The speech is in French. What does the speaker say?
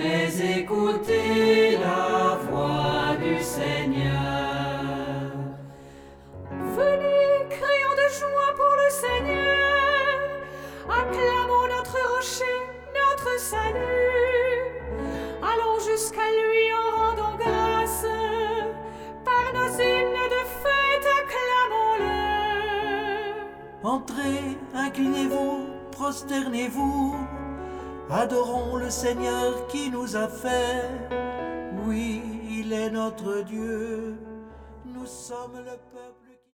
mais écoutez la voix du Seigneur. Venez, crions de joie pour le Seigneur, acclamons notre rocher, notre salut. Allons jusqu'à lui en rendant grâce, par nos hymnes de fête acclamons-le. Entrez, inclinez-vous, prosternez-vous, adorons le Seigneur qui nous a fait. Oui, il est notre Dieu, nous sommes le peuple.